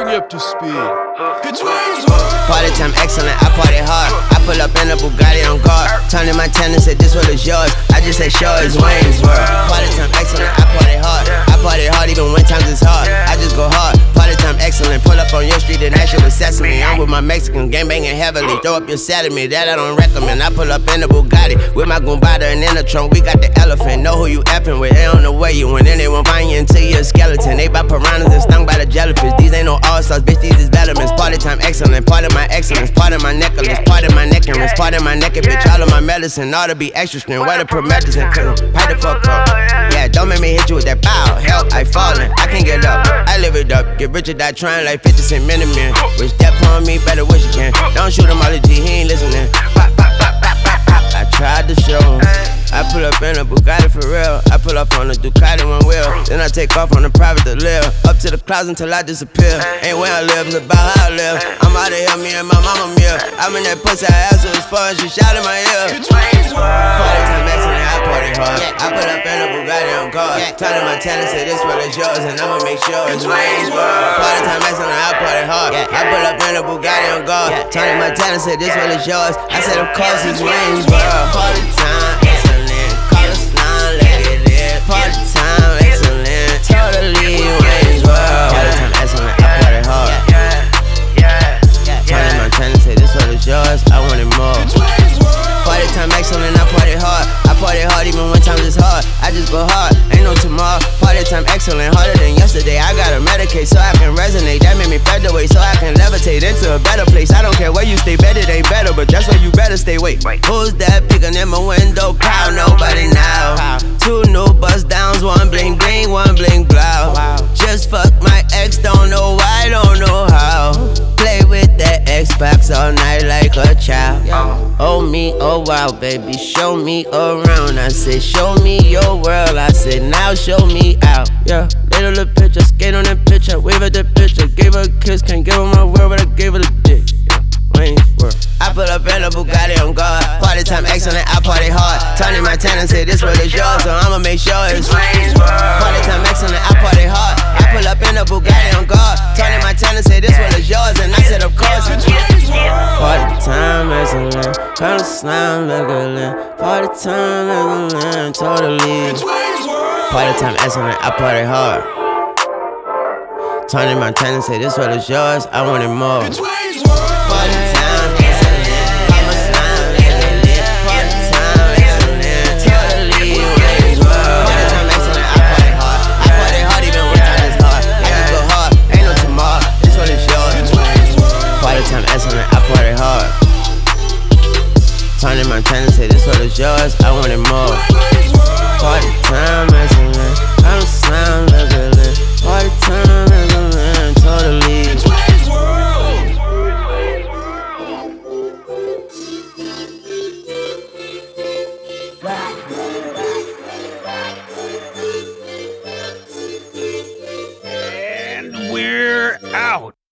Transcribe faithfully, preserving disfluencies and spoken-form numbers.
me up to speed. Party time excellent, I party hard. I pull up in a Bugatti on guard. Tony Montana said this one is yours. I just said sure it's Wayne's World. Party time excellent, I party hard. I party hard even when times is hard. I just go hard. Party time excellent, pull up on your street and that shit with sesame. I'm with my Mexican, gang banging heavily. Throw up your salad me, that I don't recommend. I pull up in a Bugatti with my Goombada and in the trunk we got the elephant. Know who you effing with, they don't know where you went. Then they won't find you until you're a skeleton. They buy piranhas and stung by the jellyfish. These ain't no all-stars, bitch, these is Bellamans. Party time excellent, part of my excellence, part of my necklace, part of my neck and wrist, part of my naked bitch, all of my medicine, ought to be extra strength. Where the promethazine, cause I'm pipe the fuck up. Yeah, don't make me hit you with that bow. Help, I falling, I can't get up. I live it up, get rich or die trying like fifty cent minimum. Wish that on me, better wish again. Don't shoot him all the G, he ain't listening. I tried to show him. I pull up in a Bugatti for real. I pull up on a Ducati one wheel. Then I take off on a private to live. Up to the clouds until I disappear. Ain't where I live, it's about how I live. I'm out of here, me and my mama meal. I'm in that pussy, I asked her as far as she shot in my ear. Party time excellent, I party hard. I pull up in a Bugatti on guard. Turning my tennis, say this one is yours, and I'ma make sure it's Wayne's World. Party time excellent, I party hard. I pull up in a Bugatti on guard. Turning my tennis, say this one is yours. I said of course it's Wayne's World. Party time excellent, call us now, let it in. Party time excellent, totally Wayne's World. Party time excellent, I party hard. Turning my tennis, say this one is yours, I want it more. Party time excellent, I party hard. I party hard even when times is hard. I just go hard, ain't no tomorrow. Party time excellent, harder than yesterday. I gotta medicate so I can resonate. That made me featherweight so I can levitate into a better place. I don't care where you stay, better they better, but that's where you better stay. Wait, who's that peeking in my window? Pow, nobody now. Two new bust downs, one bling bling, one bling blow. Just fuck my ex, don't know why, don't know how. Play with that Xbox all night like a child. Oh me, oh wow, baby, show me around. I said, show me your world. I said, now show me out. Yeah, little the picture, skate on that picture, wave at the picture. Gave her a kiss, can't give her my word, but I gave her the dick. Yeah, Wayne's World. I pull up in a Bugatti on guard. Party time excellent, I party hard. Tony Montana said this one is yours, so I'ma make sure it's Wayne's World. Party time excellent, I party hard. I pull up in a Bugatti on guard. Tony Montana said this one is yours, and I said of course it's Wayne's World. Party time excellent, kinda slime like a lamb. Party time excellent, totally. Party time excellent, I party hard. Tony Montana said this one is yours, I want it more. Party time excellent, kinda slime like a lamb. Party time excellent, totally Wayne's World. Party time excellent, I party hard. I party hard even when time is hard. I just go hard, ain't no tomorrow. This one is yours. Party time excellent, I party hard. Tony Montana said this one is yours, I want it more. Party time excellent.